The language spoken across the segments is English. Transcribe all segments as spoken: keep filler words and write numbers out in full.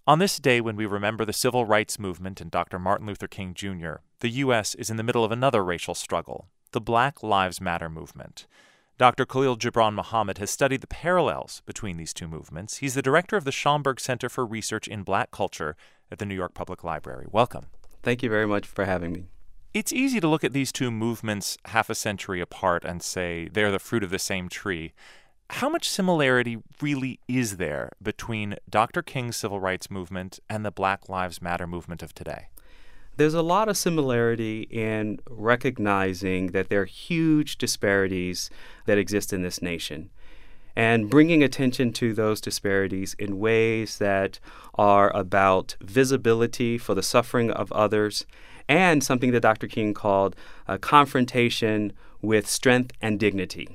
On this day when we remember the civil rights movement and Doctor Martin Luther King Junior, the U S is in the middle of another racial struggle, the Black Lives Matter movement. Doctor Khalil Gibran Muhammad has studied the parallels between these two movements. He's the director of the Schomburg Center for Research in Black Culture at the New York Public Library. Welcome. Thank you very much for having me. It's easy to look at these two movements half a century apart and say they're the fruit of the same tree. How much similarity really is there between Doctor King's civil rights movement and the Black Lives Matter movement of today? There's a lot of similarity in recognizing that there are huge disparities that exist in this nation and bringing attention to those disparities in ways that are about visibility for the suffering of others and something that Doctor King called a confrontation with strength and dignity.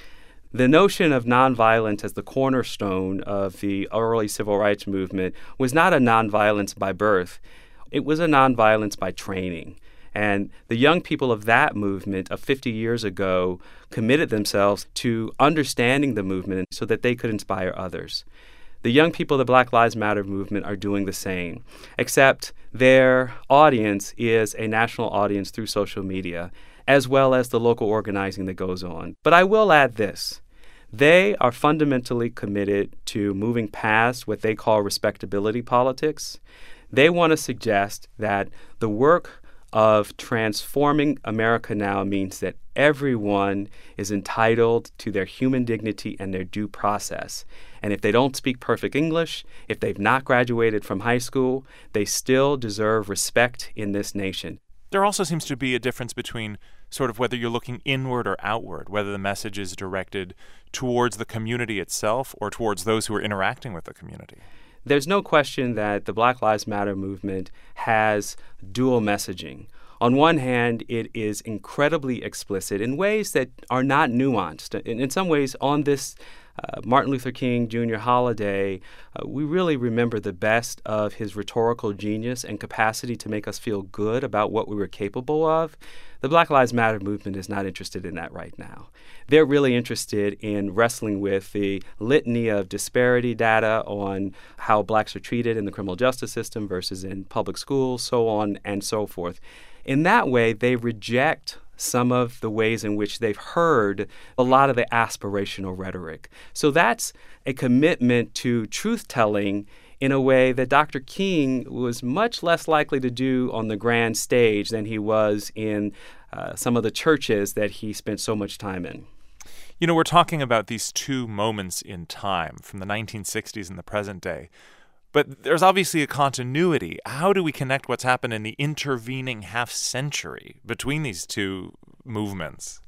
The notion of nonviolence as the cornerstone of the early civil rights movement was not a nonviolence by birth. It was a nonviolence by training. And the young people of that movement of fifty years ago committed themselves to understanding the movement so that they could inspire others. The young people of the Black Lives Matter movement are doing the same, except their audience is a national audience through social media, as well as the local organizing that goes on. But I will add this. They are fundamentally committed to moving past what they call respectability politics. They want to suggest that the work of transforming America now means that everyone is entitled to their human dignity and their due process. And if they don't speak perfect English, if they've not graduated from high school, they still deserve respect in this nation. There also seems to be a difference between sort of whether you're looking inward or outward, whether the message is directed towards the community itself or towards those who are interacting with the community. There's no question that the Black Lives Matter movement has dual messaging. On one hand, it is incredibly explicit in ways that are not nuanced. In, in some ways, on this uh, Martin Luther King Junior holiday, uh, we really remember the best of his rhetorical genius and capacity to make us feel good about what we were capable of. The Black Lives Matter movement is not interested in that right now. They're really interested in wrestling with the litany of disparity data on how blacks are treated in the criminal justice system versus in public schools, so on and so forth. In that way, they reject some of the ways in which they've heard a lot of the aspirational rhetoric. So that's a commitment to truth-telling in a way that Doctor King was much less likely to do on the grand stage than he was in uh, some of the churches that he spent so much time in. You know, we're talking about these two moments in time from the nineteen sixties and the present day. But there's obviously a continuity. How do we connect what's happened in the intervening half century between these two movements?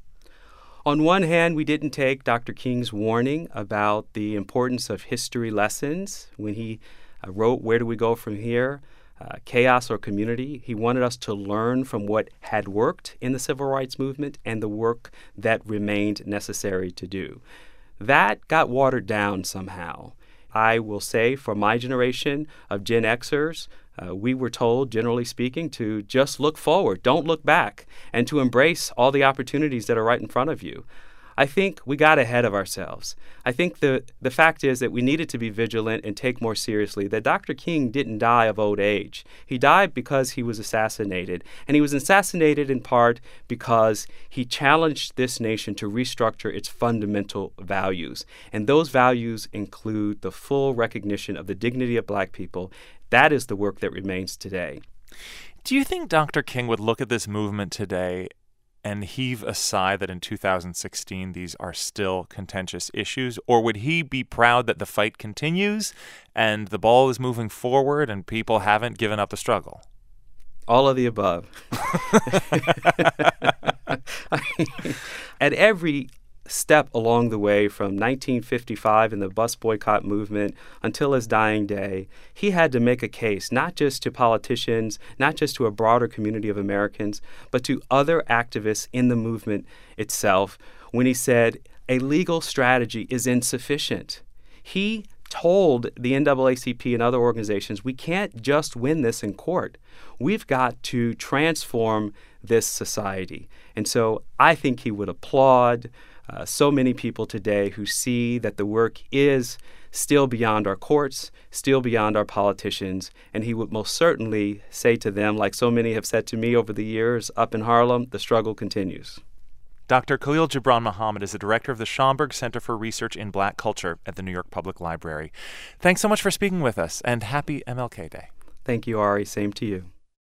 On one hand, we didn't take Doctor King's warning about the importance of history lessons when he uh, wrote Where Do We Go From Here? Uh, Chaos or Community. He wanted us to learn from what had worked in the civil rights movement and the work that remained necessary to do. That got watered down somehow. I will say for my generation of Gen Xers, uh, we were told, generally speaking, to just look forward, don't look back, and to embrace all the opportunities that are right in front of you. I think we got ahead of ourselves. I think the, the fact is that we needed to be vigilant and take more seriously that Doctor King didn't die of old age. He died because he was assassinated. And he was assassinated in part because he challenged this nation to restructure its fundamental values. And those values include the full recognition of the dignity of Black people. That is the work that remains today. Do you think Doctor King would look at this movement today and heave a sigh that in two thousand sixteen these are still contentious issues? Or would he be proud that the fight continues and the ball is moving forward and people haven't given up the struggle? All of the above. At every step along the way from nineteen fifty-five and the bus boycott movement until his dying day, he had to make a case, not just to politicians, not just to a broader community of Americans, but to other activists in the movement itself when he said a legal strategy is insufficient. He told the N double A C P and other organizations, we can't just win this in court. We've got to transform this society. And so I think he would applaud Uh, so many people today who see that the work is still beyond our courts, still beyond our politicians, and he would most certainly say to them, like so many have said to me over the years up in Harlem, the struggle continues. Doctor Khalil Gibran Muhammad is the director of the Schomburg Center for Research in Black Culture at the New York Public Library. Thanks so much for speaking with us, and happy M L K Day. Thank you, Ari. Same to you.